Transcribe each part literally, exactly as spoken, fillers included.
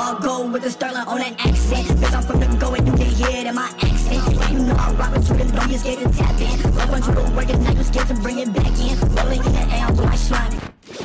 All gold with the sterling on an accent. Bitch, I'm from the go and you can hear it in my accent. Yeah, you know I rock with you, then don't you scared to tap in. Love on you to work it, now you scared to bring it back in. Rolling in the air, I'm like sliding.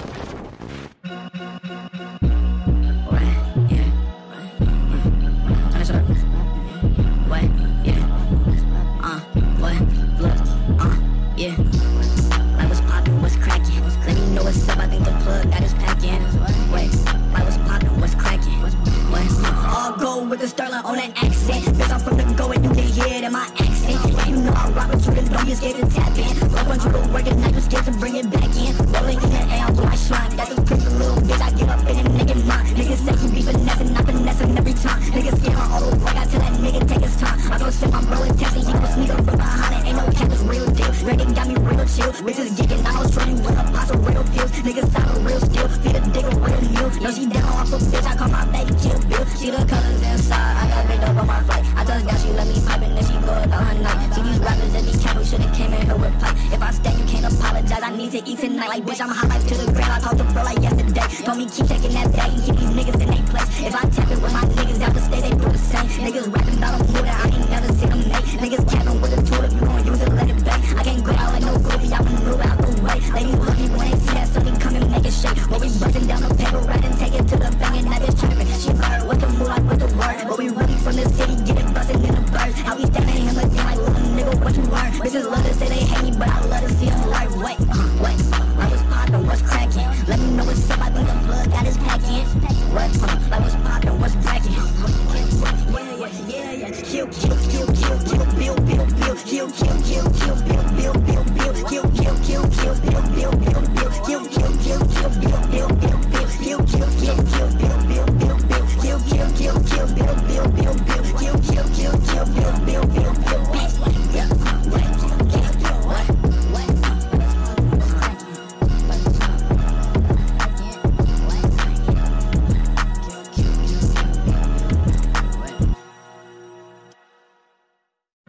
Yeah, like what's poppin', what's crackin'? Let me know what's up, I think the plug got his pack in. Wait, like what's poppin', what's crackin'? What? All gold with the sterling on an accent. Bitch, I'm from the go and you can hear it in my accent. Yeah, you know I rock with you, then don't you scared to tap in. Love on you to work it, now you scared to bring it back in. Rolling in the air, I'm like slime. Got this pretty little bitch, I get up in a nigga mind. Niggas say he be finessing, I finessing every time. Niggas scare her all the way, I tell that nigga take his time. I gon' send my bro in Tessie, he gon' sneak up from behind it. Ain't no cap, it's real deal. Reagan got me real chill. Bitches geeking, I was shorty with a box of real pills. Niggas out of real skill, feed a dick a real meal. No, she down off a bitch, I call my baby Kill Bill. See the colors inside, I got rigged up on my flight. I touched down, she let me pipe and then she go about her night. See these rappers that be capital, should've came in here with pipe. If I stay, you can't apologize, I need to eat tonight. Like bitch, I'm hot life to the ground, I talked to bro like yesterday. Told me keep taking that bag and keep these